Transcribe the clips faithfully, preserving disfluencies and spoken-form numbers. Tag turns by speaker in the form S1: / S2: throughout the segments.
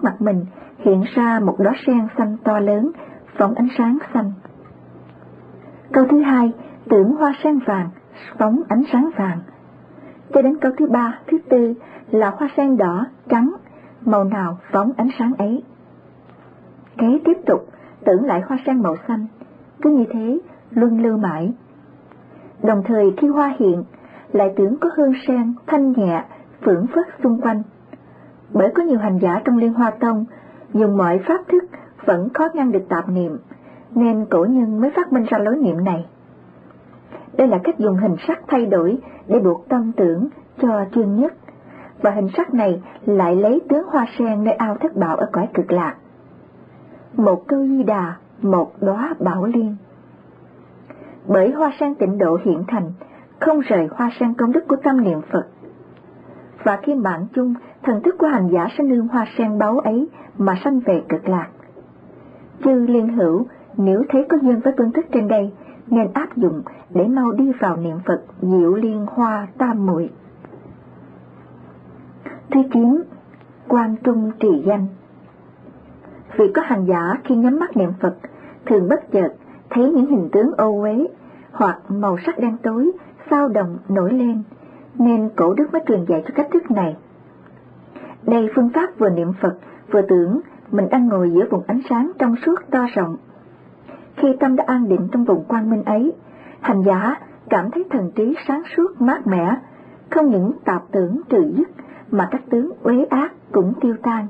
S1: mặt mình hiện ra một đóa sen xanh to lớn, phóng ánh sáng xanh. Câu thứ hai, tưởng hoa sen vàng, phóng ánh sáng vàng. Cho đến câu thứ ba, thứ tư là hoa sen đỏ, trắng, màu nào phóng ánh sáng ấy. Kế tiếp tục, tưởng lại hoa sen màu xanh, cứ như thế, luân lưu mãi. Đồng thời khi hoa hiện, lại tưởng có hương sen thanh nhẹ, phưởng phất xung quanh. Bởi có nhiều hành giả trong Liên Hoa Tông dùng mọi pháp thức vẫn khó ngăn được tạp niệm, nên cổ nhân mới phát minh ra lối niệm này. Đây là cách dùng hình sắc thay đổi để buộc tâm tưởng cho chuyên nhất, và hình sắc này lại lấy tướng hoa sen nơi ao Thất Bảo ở cõi Cực Lạc. Một câu Di Đà, một đóa Bảo Liên. Bởi hoa sen tịnh độ hiện thành, không rời hoa sen công đức của tâm niệm Phật. Và khi mạng chung, thần thức của hành giả sẽ nương hoa sen báu ấy mà sanh về Cực Lạc. Chư liên hữu, nếu thấy có duyên với phương thức trên đây, nên áp dụng để mau đi vào niệm Phật diệu liên hoa tam muội. Thứ chín, Quan Trung trì danh. Vì có hành giả khi nhắm mắt niệm Phật, thường bất chợt thấy những hình tướng ô uế hoặc màu sắc đen tối, xao động nổi lên, nên cổ đức mới truyền dạy cho cách thức này. Đây phương pháp vừa niệm Phật, vừa tưởng mình đang ngồi giữa vùng ánh sáng trong suốt to rộng. Khi tâm đã an định trong vùng quang minh ấy, hành giả cảm thấy thần trí sáng suốt mát mẻ, không những tạp tưởng trừ dứt, mà các tướng uế ác cũng tiêu tan.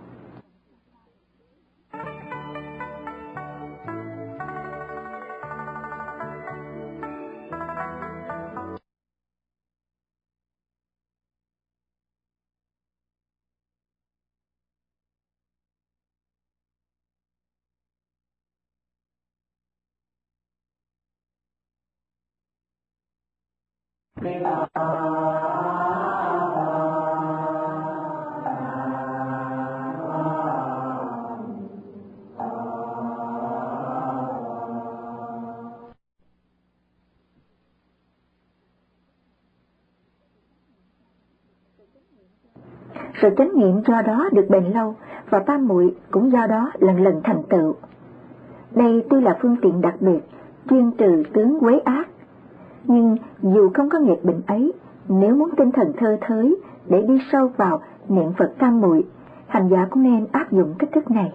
S1: Sự chánh niệm do đó được bền lâu, và tam muội cũng do đó lần lần thành tựu. Đây tuy là phương tiện đặc biệt, chuyên trừ tướng quấy ác, nhưng dù không có nghiệp bệnh ấy, nếu muốn tinh thần thơ thới để đi sâu vào niệm Phật tam muội, hành giả cũng nên áp dụng cách thức này.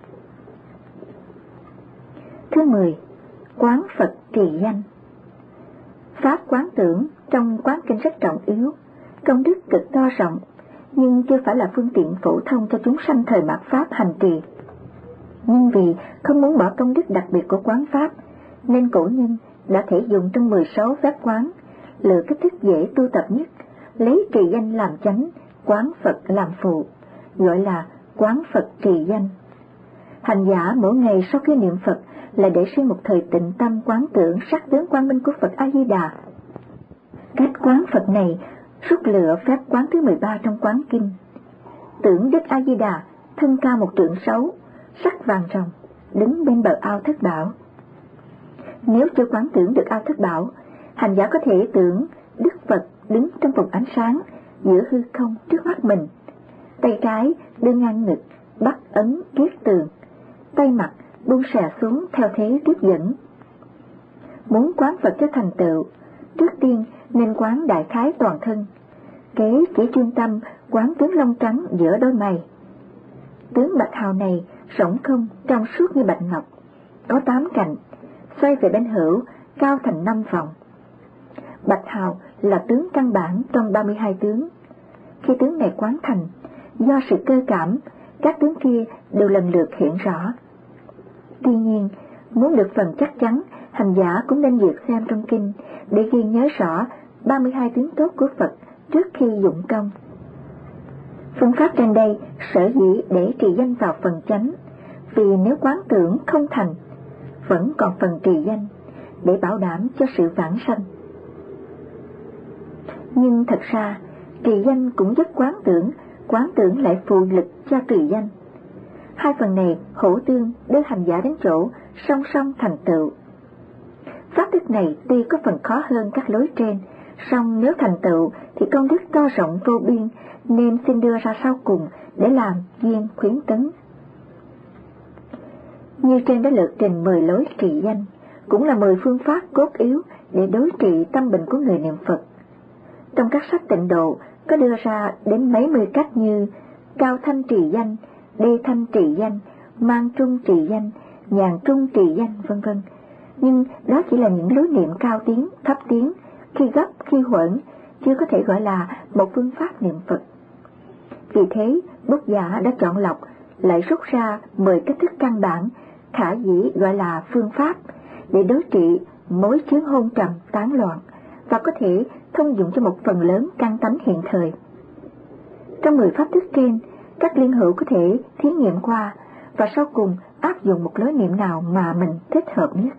S1: Thứ mười, Quán Phật trì danh. Pháp quán tưởng trong quán kinh rất trọng yếu, công đức cực to rộng, nhưng chưa phải là phương tiện phổ thông cho chúng sanh thời mạt Pháp hành trì. Nhưng vì không muốn bỏ công đức đặc biệt của quán Pháp, nên cổ nhân đã thể dùng trong mười sáu phép quán, lựa cách thức dễ tu tập nhất, lấy trì danh làm chánh, quán Phật làm phụ, gọi là quán Phật trì danh. Hành giả mỗi ngày sau khi niệm Phật là để sinh một thời tịnh tâm quán tưởng sắc tướng quang minh của Phật A Di Đà. Cách quán Phật này rút lựa phép quán thứ mười ba trong quán kinh. Tưởng Đức A Di Đà thân cao một trượng sáu, sắc vàng ròng, đứng bên bờ ao Thất Bảo. Nếu chưa quán tưởng được ao Thất Bảo, hành giả có thể tưởng Đức Phật đứng trong vùng ánh sáng giữa hư không trước mắt mình, tay trái đưa ngang ngực, bắt ấn kiết tường, tay mặt buông xà xuống theo thế tiếp dẫn. Muốn quán Phật cho thành tựu, trước tiên nên quán đại khái toàn thân, kế chỉ chuyên tâm quán tướng lông trắng giữa đôi mày. Tướng bạch hào này rỗng không, trong suốt như bạch ngọc, có tám cạnh, xoay về bên hữu, cao thành năm vòng. Bạch hào là tướng căn bản trong ba mươi hai tướng. Khi tướng này quán thành, do sự cơ cảm, các tướng kia đều lần lượt hiện rõ. Tuy nhiên, muốn được phần chắc chắn, hành giả cũng nên duyệt xem trong kinh để ghi nhớ rõ ba mươi hai tướng tốt của Phật trước khi dụng công. Phương pháp trên đây sở dĩ để trì danh vào phần chánh, vì nếu quán tưởng không thành, vẫn còn phần trì danh để bảo đảm cho sự vãng sanh. Nhưng thật ra, trì danh cũng giúp quán tưởng, quán tưởng lại phụ lực cho trì danh. Hai phần này hỗ tương đưa hành giả đến chỗ song song thành tựu. Pháp thức này tuy có phần khó hơn các lối trên, Song nếu thành tựu thì công đức to rộng vô biên, nên xin đưa ra sau cùng để làm duyên khuyến tấn. Như trên đã lược trình mười lối trị danh, cũng là mười phương pháp cốt yếu để đối trị tâm bệnh của người niệm Phật. Trong các sách tịnh độ có đưa ra đến mấy mươi cách như cao thanh trì danh, đê thanh trì danh, mang trung trì danh, nhàn trung trì danh, vân vân. Nhưng đó chỉ là những lối niệm cao tiếng, thấp tiếng, khi gấp, khi huẩn, chưa có thể gọi là một phương pháp niệm Phật. Vì thế, Bút Giả đã chọn lọc, lại rút ra mười cách thức căn bản, khả dĩ gọi là phương pháp, để đối trị mối chướng hôn trầm tán loạn, và có thể thông dụng cho một phần lớn căn tánh hiện thời. Trong mười pháp thức trên, các liên hữu có thể thí nghiệm qua, và sau cùng áp dụng một lối niệm nào mà mình thích hợp nhất.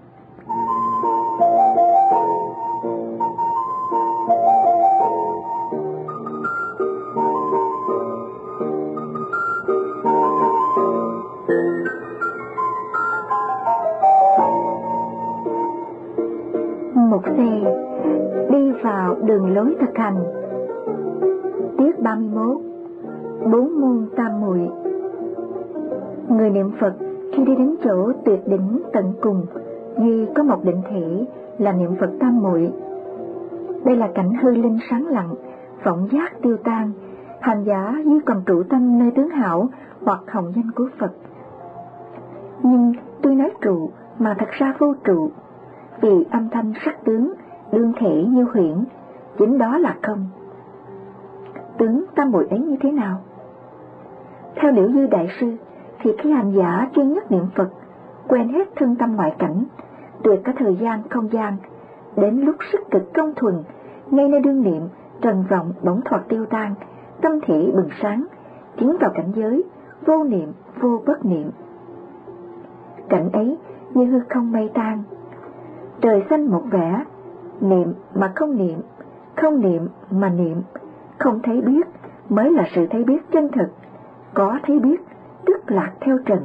S1: Một C. Đi vào đường lối thực hành. Tiết ba mươi mốt. Bốn môn tam muội. Người niệm Phật khi đi đến chỗ tuyệt đỉnh tận cùng, duy có một định thể là niệm Phật tam muội. Đây là cảnh hư linh sáng lặng, vọng giác tiêu tan, hành giả duy còn trụ tâm nơi tướng hảo hoặc hồng danh của Phật. Nhưng tôi nói trụ mà thật ra vô trụ, vì âm thanh sắc tướng đương thể như huyễn, chính đó là không. Tướng tam muội ấy như thế nào? Theo Liễu Dư Đại Sư thì khi hành giả chuyên nhất niệm Phật, quên hết thân tâm ngoại cảnh, tuyệt cả thời gian không gian, đến lúc sức cực công thuần, ngay nơi đương niệm, trần vọng bỗng thoạt tiêu tan, tâm thể bừng sáng, tiến vào cảnh giới vô niệm vô bất niệm. Cảnh ấy như hư không mây tan, trời xanh một vẻ, niệm mà không niệm, không niệm mà niệm, không thấy biết mới là sự thấy biết chân thực, có thấy biết tức lạc theo trần.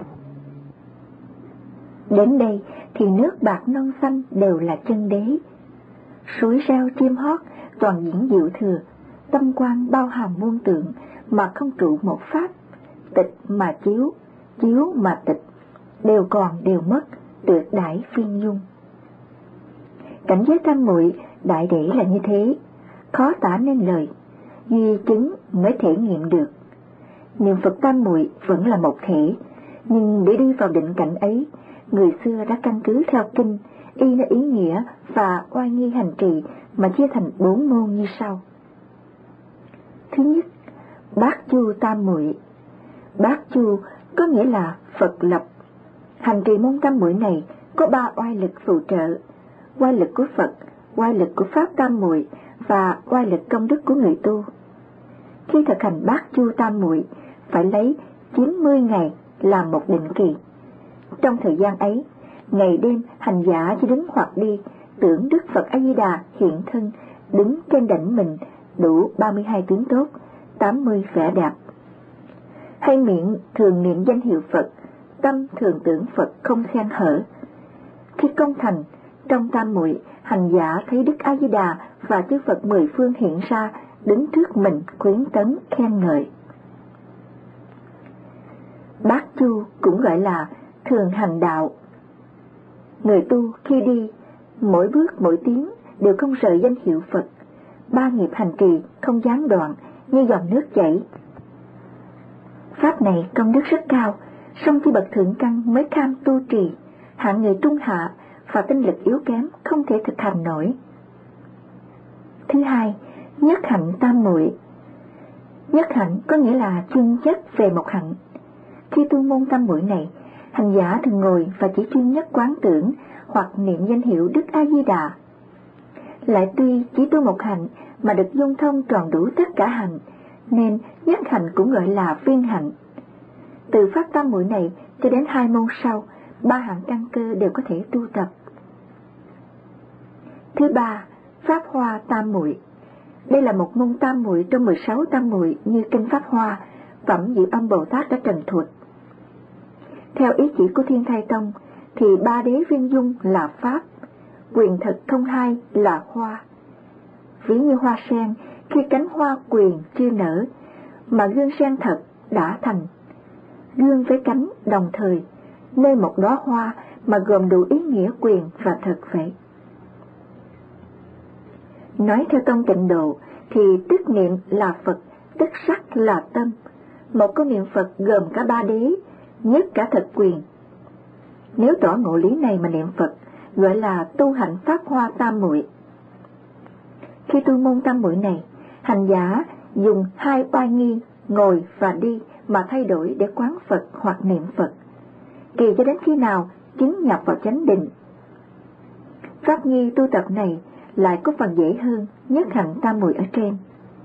S1: Đến đây thì nước bạc non xanh đều là chân đế, suối reo chim hót toàn diễn diệu thừa, tâm quan bao hàm muôn tượng mà không trụ một pháp, tịch mà chiếu, chiếu mà tịch, đều còn đều mất, tuyệt đại phiên dung. Cảnh giới tam muội đại để là như thế, khó tả nên lời, duy chứng mới thể nghiệm được. Niệm Phật tam muội vẫn là một thể, nhưng để đi vào định cảnh ấy, người xưa đã căn cứ theo kinh, y nó ý nghĩa và oai nghi hành trì mà chia thành bốn môn như sau. Thứ nhất, Bát Chu tam muội. Bát Chu có nghĩa là Phật lập. Hành trì môn tam muội này có ba oai lực phụ trợ: oai lực của Phật, oai lực của pháp tam muội và oai lực công đức của người tu. Khi thực hành Bát Chu tam muội phải lấy chín mươi ngày làm một định kỳ. Trong thời gian ấy, ngày đêm hành giả chỉ đứng hoặc đi tưởng Đức Phật A Di Đà hiện thân đứng trên đỉnh mình, đủ ba mươi hai tướng tốt, tám mươi vẻ đẹp. Hay miệng thường niệm danh hiệu Phật, tâm thường tưởng Phật không khen hở. Khi công thành, trong tam muội, hành giả thấy Đức A Di Đà và chư Phật mười phương hiện ra đứng trước mình khuyến tấn khen ngợi. Bát Chu cũng gọi là thường hành đạo. Người tu khi đi, mỗi bước mỗi tiếng đều không rời danh hiệu Phật, ba nghiệp hành trì không gián đoạn như dòng nước chảy. Pháp này công đức rất cao, song khi bậc thượng căn mới cam tu trì, hạng người trung hạ và tinh lực yếu kém không thể thực hành nổi. Thứ hai, nhất hạnh tam muội. Nhất hạnh có nghĩa là chuyên nhất về một hạnh. Khi tu môn tam muội này, hành giả thường ngồi và chỉ chuyên nhất quán tưởng hoặc niệm danh hiệu Đức A Di Đà. Lại tuy chỉ tu một hạnh mà được dung thông tròn đủ tất cả hạnh, nên nhất hạnh cũng gọi là viên hạnh. Từ pháp tam muội này cho đến hai môn sau, ba hạng căn cơ đều có thể tu tập. Thứ ba, Pháp Hoa tam muội. Đây là một môn tam muội trong mười sáu tam muội như kinh Pháp Hoa, phẩm Diệu Âm Bồ Tát đã trần thuật. Theo ý chỉ của Thiên Thai Tông thì ba đế viên dung là Pháp, quyền thực thông hai là Hoa, ví như hoa sen khi cánh hoa quyền chưa nở, mà gương sen thật đã thành. Gương với cánh đồng thời, nơi một đóa hoa mà gồm đủ ý nghĩa quyền và thật vậy. Nói theo tông Tịnh Độ thì tức niệm là Phật, tức sắc là tâm. Một câu niệm Phật gồm cả ba đế, nhất cả thật quyền. Nếu tỏ ngộ lý này mà niệm Phật, gọi là tu hạnh pháp hoa tam muội. Khi tu môn tam muội này, hành giả dùng hai oai nghi, ngồi và đi mà thay đổi để quán Phật hoặc niệm Phật, kỳ cho đến khi nào chứng nhập vào chánh định. Pháp nghi tu tập này lại có phần dễ hơn nhất hạnh tam muội ở trên.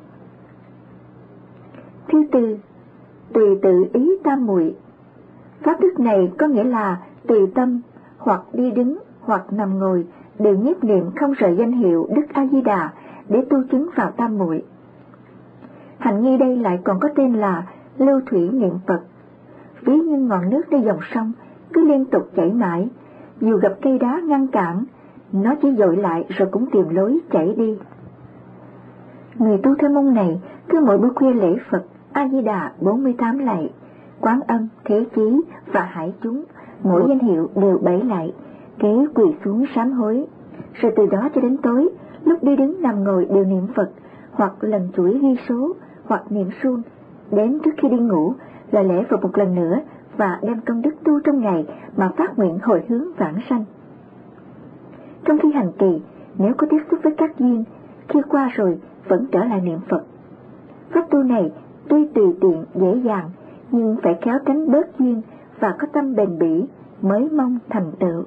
S1: Thứ tư, tùy tự ý tam muội. Pháp đức này có nghĩa là tùy tâm, hoặc đi đứng, hoặc nằm ngồi, đều nhiếp niệm không rời danh hiệu Đức A Di Đà để tu chứng vào tam muội. Hạnh nghi đây lại còn có tên là lưu thủy niệm Phật. Ví như ngọn nước nơi dòng sông cứ liên tục chảy mãi, dù gặp cây đá ngăn cản, nó chỉ dội lại rồi cũng tìm lối chảy đi. Người tu theo môn này cứ mỗi bữa khuya lễ Phật A Di Đà bốn mươi tám lạy, Quán Âm, Thế Chí và Hải chúng, mỗi danh hiệu đều bảy lạy, kế quỳ xuống sám hối. Rồi từ đó cho đến tối, lúc đi đứng nằm ngồi đều niệm Phật, hoặc lần chuỗi ghi số, hoặc niệm suông. Đến trước khi đi ngủ là lễ Phật một lần nữa và đem công đức tu trong ngày mà phát nguyện hồi hướng vãng sanh. Trong khi hành trì, nếu có tiếp xúc với các duyên, khi qua rồi vẫn trở lại niệm Phật. Pháp tu này tuy tùy tiện dễ dàng, nhưng phải khéo tránh bớt duyên và có tâm bền bỉ mới mong thành tựu.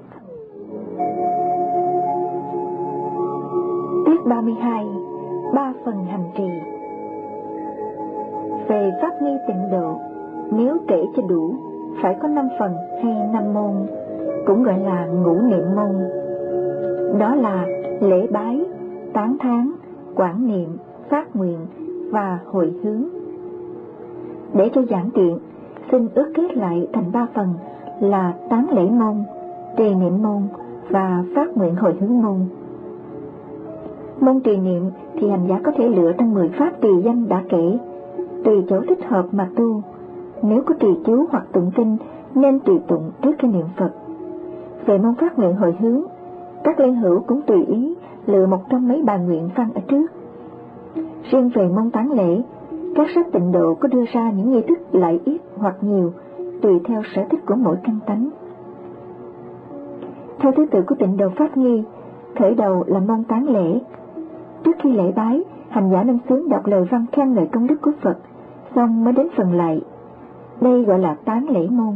S1: Tiết ba mươi hai. Ba phần hành trì. Về pháp nghi Tịnh Độ, nếu kể cho đủ, phải có năm phần hay năm môn, cũng gọi là ngũ niệm môn. Đó là lễ bái, tán thán, quảng niệm, phát nguyện và hồi hướng. Để cho giản tiện, xin ước kết lại thành ba phần là tán lễ môn, trì niệm môn và phát nguyện hồi hướng môn. Môn trì niệm thì hành giả có thể lựa trong mười pháp trì danh đã kể, tùy chỗ thích hợp mà tu. Nếu có trì chú hoặc tụng kinh nên tùy tụng trước khi niệm Phật. Về môn phát nguyện hồi hướng, các liên hữu cũng tùy ý lựa một trong mấy bài nguyện văn ở trước. Riêng về môn tán lễ, các sách Tịnh Độ có đưa ra những nghi thức lại ít hoặc nhiều, tùy theo sở thích của mỗi căn tánh. Theo thứ tự của Tịnh Độ pháp nghi, khởi đầu là môn tán lễ. Trước khi lễ bái, hành giả nên xướng đọc lời văn khen ngợi công đức của Phật, xong mới đến phần lạy. Đây gọi là tán lễ môn.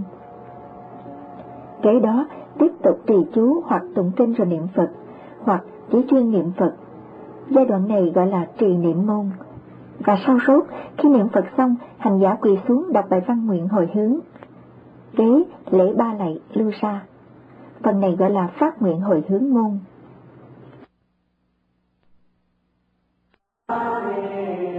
S1: Kế đó tiếp tục trì chú hoặc tụng kinh rồi niệm Phật, hoặc chỉ chuyên niệm Phật. Giai đoạn này gọi là trì niệm môn. Và sau rốt, khi niệm Phật xong, hành giả quỳ xuống đọc bài văn nguyện hồi hướng. Kế lễ ba lạy lưu ra. Phần này gọi là phát nguyện hồi hướng môn.